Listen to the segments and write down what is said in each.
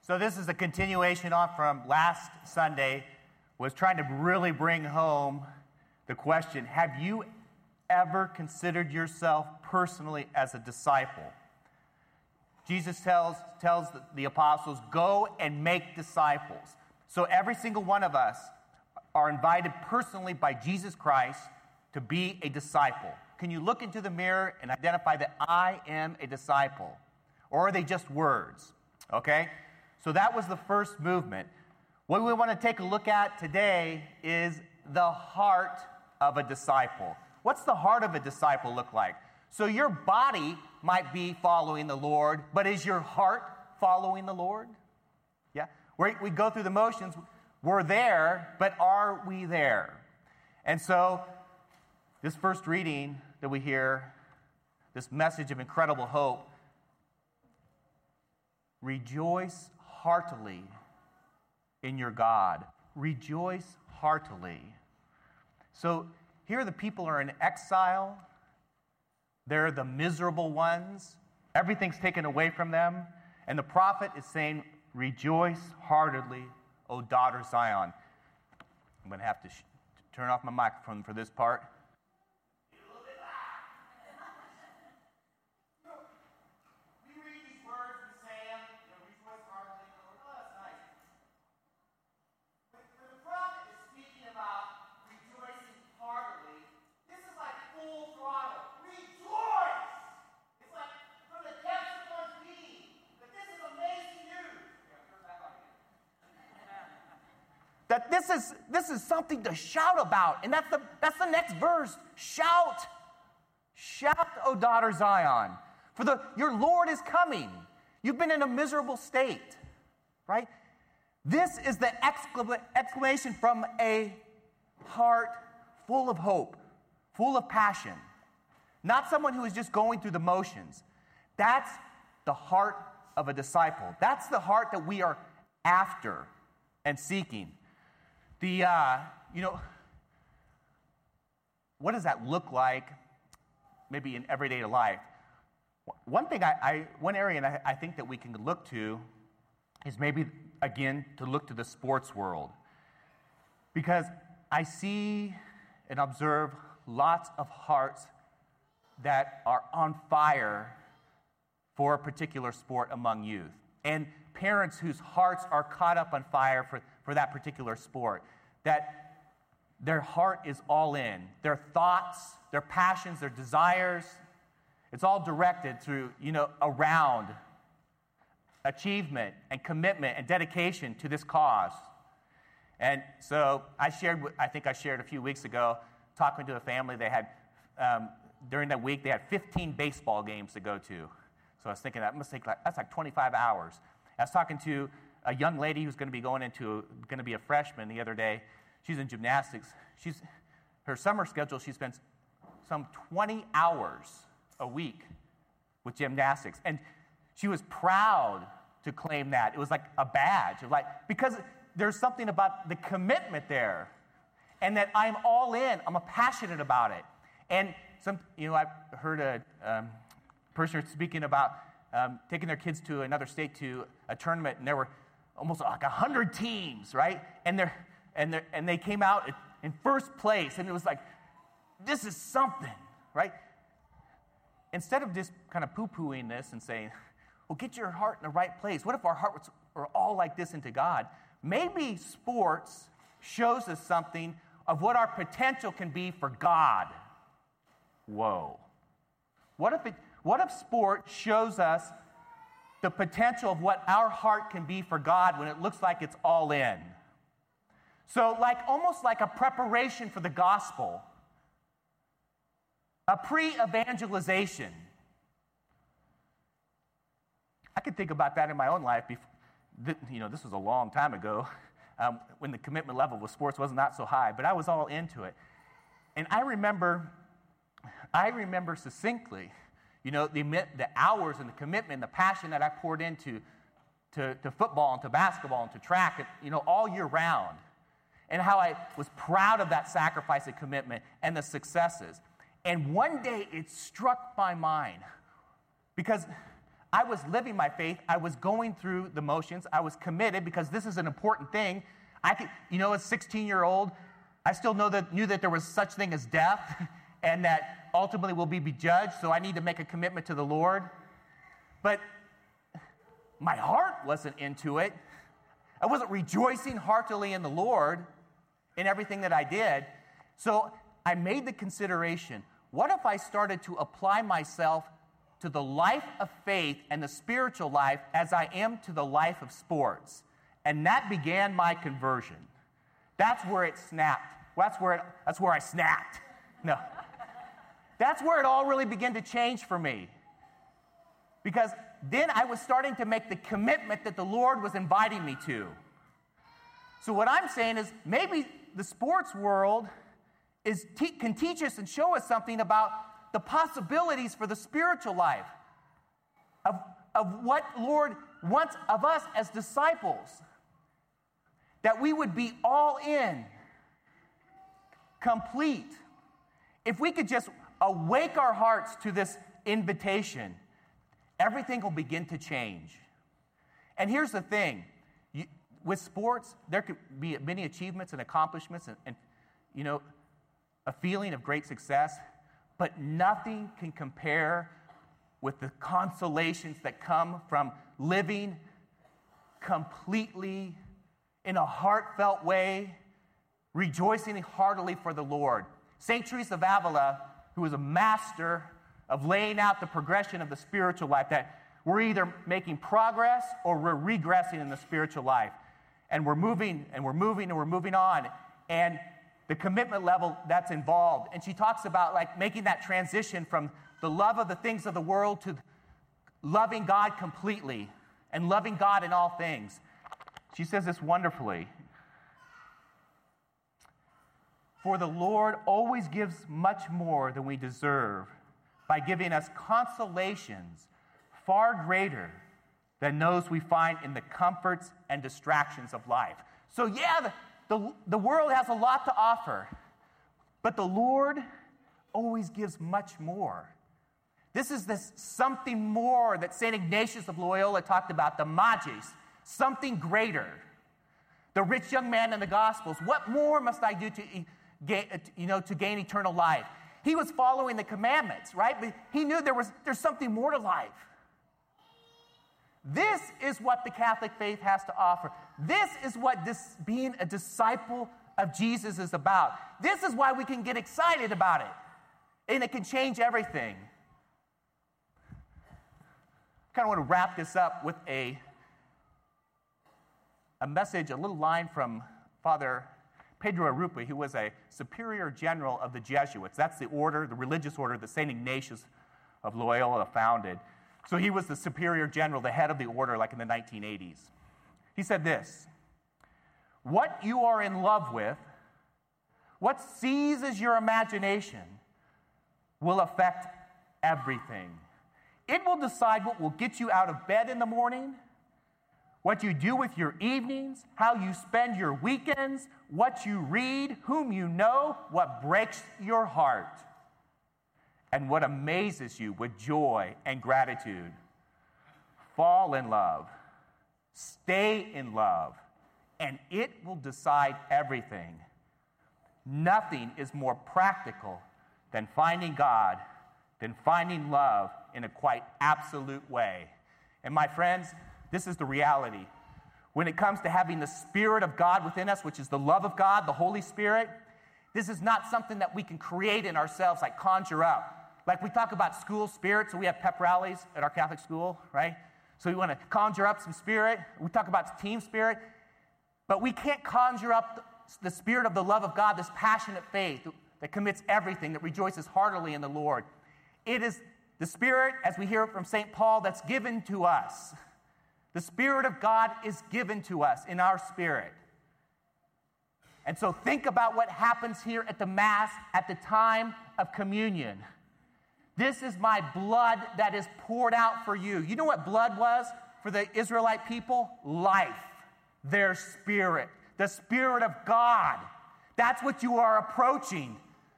So this is a continuation on from last Sunday, was trying to really bring home the question, have you ever considered yourself personally as a disciple? Jesus tells the apostles, go and make disciples. So every single one of us are invited personally by Jesus Christ to be a disciple. Can you look into the mirror and identify that I am a disciple? Or are they just words? Okay? So that was the first movement. What we want to take a look at today is the heart of a disciple. What's the heart of a disciple look like? So your body might be following the Lord, but is your heart following the Lord? Yeah? We go through the motions. We're there, but are we there? And so this first reading that we hear, this message of incredible hope, rejoice heartily in your God. Rejoice heartily. So here the people are in exile. They're the miserable ones. Everything's taken away from them. And the prophet is saying, rejoice heartily, O daughter Zion. I'm going to have to turn off my microphone for this part. That this is something to shout about. And that's the next verse. Shout. Shout, O daughter Zion. For your Lord is coming. You've been in a miserable state. Right? This is the exclamation from a heart full of hope, full of passion. Not someone who is just going through the motions. That's the heart of a disciple. That's the heart that we are after and seeking. What does that look like maybe in everyday life? One area I think that we can look to is maybe, again, to look to the sports world. Because I see and observe lots of hearts that are on fire for a particular sport among youth. And parents whose hearts are caught up on fire for that particular sport, that their heart is all in. Their thoughts, their passions, their desires, it's all directed through, around achievement and commitment and dedication to this cause. And so I shared a few weeks ago, talking to a family, they had, during that week, they had 15 baseball games to go to. So I was thinking that's like 25 hours. I was talking to a young lady who's going to be a freshman the other day. She's in gymnastics. Her summer schedule, she spends some 20 hours a week with gymnastics. And she was proud to claim that. It was like a badge because there's something about the commitment there. And that I'm all in. I'm passionate about it. And I've heard a person speaking about taking their kids to another state to a tournament, and there were almost like 100 teams, right? And they came out in first place, and it was like, this is something, right? Instead of just kind of poo-pooing this and saying, well, get your heart in the right place. What if our hearts were all like this into God? Maybe sports shows us something of what our potential can be for God. Whoa. What if sport shows us the potential of what our heart can be for God when it looks like it's all in? So almost like a preparation for the gospel, a pre-evangelization. I could think about that in my own life. This was a long time ago when the commitment level with sports was not so high, but I was all into it. And I remember succinctly, the hours and the commitment and the passion that I poured into to football and to basketball and to track, all year round. And how I was proud of that sacrifice and commitment and the successes. And one day it struck my mind because I was living my faith. I was going through the motions. I was committed because this is an important thing. As a 16-year-old, I still knew that there was such thing as death and that ultimately we'll be judged, so I need to make a commitment to the Lord. But my heart wasn't into it. I wasn't rejoicing heartily in the Lord in everything that I did. So I made the consideration, what if I started to apply myself to the life of faith and the spiritual life as I am to the life of sports? And that began my conversion. That's where it snapped. Well, that's where I snapped. No. That's where it all really began to change for me. Because then I was starting to make the commitment that the Lord was inviting me to. So what I'm saying is maybe the sports world can teach us and show us something about the possibilities for the spiritual life of what Lord wants of us as disciples. That we would be all in, complete. If we could just awake our hearts to this invitation, everything will begin to change. And here's the thing. With sports, there could be many achievements and accomplishments and a feeling of great success, but nothing can compare with the consolations that come from living completely in a heartfelt way, rejoicing heartily for the Lord. St. Teresa of Avila, who was a master of laying out the progression of the spiritual life, that we're either making progress or we're regressing in the spiritual life. And we're moving and we're moving and we're moving on. And the commitment level that's involved. And she talks about like making that transition from the love of the things of the world to loving God completely and loving God in all things. She says this wonderfully. For the Lord always gives much more than we deserve by giving us consolations far greater than those we find in the comforts and distractions of life. So yeah, the world has a lot to offer, but the Lord always gives much more. This is this something more that St. Ignatius of Loyola talked about, the magis, something greater. The rich young man in the Gospels, what more must I do to gain eternal life? He was following the commandments, right? But he knew there's something more to life. This is what the Catholic faith has to offer. This is what being a disciple of Jesus is about. This is why we can get excited about it. And it can change everything. I kind of want to wrap this up with a message, a little line from Father Pedro Arrupe, who was a superior general of the Jesuits. That's the order, the religious order that St. Ignatius of Loyola founded. So he was the superior general, the head of the order, like in the 1980s. He said this: what you are in love with, what seizes your imagination, will affect everything. It will decide what will get you out of bed in the morning, what you do with your evenings, how you spend your weekends, what you read, whom you know, what breaks your heart, and what amazes you with joy and gratitude. Fall in love, stay in love, and it will decide everything. Nothing is more practical than finding God, than finding love in a quite absolute way. And my friends, this is the reality. When it comes to having the Spirit of God within us, which is the love of God, the Holy Spirit, this is not something that we can create in ourselves, like conjure up. Like we talk about school spirit, so we have pep rallies at our Catholic school, right? So we want to conjure up some spirit. We talk about team spirit. But we can't conjure up the spirit of the love of God, this passionate faith that commits everything, that rejoices heartily in the Lord. It is the Spirit, as we hear it from St. Paul, that's given to us. The Spirit of God is given to us in our spirit. And so think about what happens here at the Mass at the time of communion. This is my blood that is poured out for you. You know what blood was for the Israelite people? Life, their spirit, the Spirit of God. That's what you are approaching.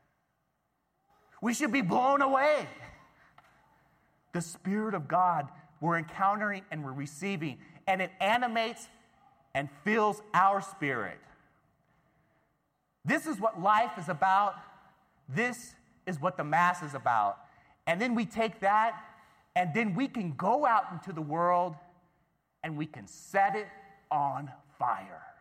We should be blown away. The Spirit of God we're encountering and we're receiving, and it animates and fills our spirit. This is what life is about. This is what the Mass is about. And then we take that, and then we can go out into the world, and we can set it on fire.